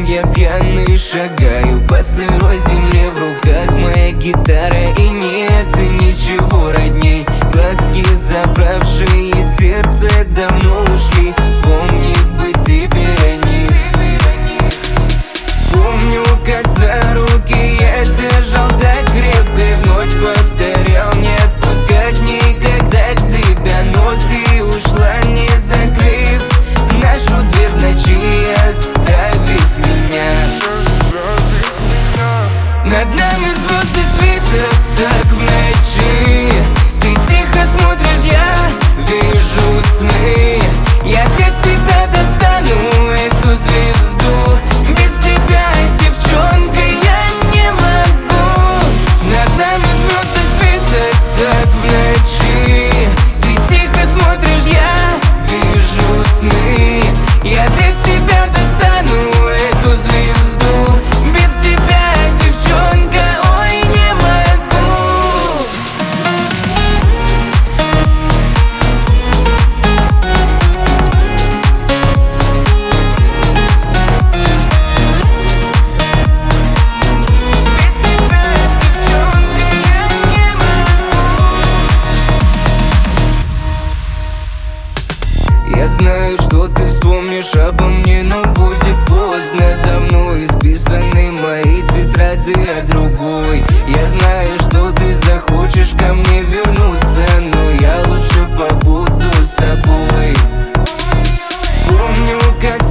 я пьяный шагаю по сырой земле, в руках моя гитара, и нет ничего родней. Глазки, забравшие сердце, давно ушли. Вспомнить бы теперь о них. Помню, как за руки я держал так крепко и вновь повторял: не отпускать никогда тебя. Но ты ушла, не закрыв нашу дверь в ночи, оставив меня. Над нами звезды светят так в ночи. Ты тихо смотришь, я вижу сны. Я для тебя достану эту звезду. Без тебя, девчонка, я не могу. Над нами звезды светят так в ночи. Ты тихо смотришь, я вижу сны. Я для тебя достану эту звезду. Без тебя, девчонка, ой, не могу. Я знаю, что ты вспомнишь обо мне, но будет поздно. Давно исписаны мои тетради о другой. Я знаю, что ты захочешь ко мне вернуться, но я лучше побуду с собой. Помню, как